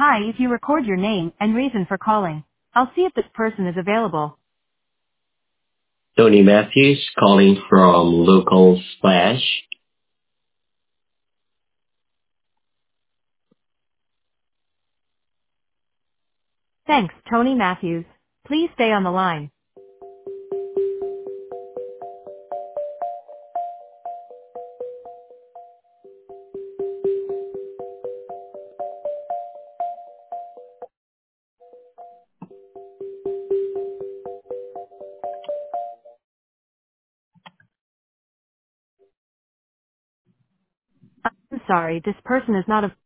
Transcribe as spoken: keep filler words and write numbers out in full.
Hi, if you record your name and reason for calling, I'll see if this person is available. Tony Matthews calling from Local Splash. Thanks, Tony Matthews. Please stay on the line. I'm sorry, this person is not a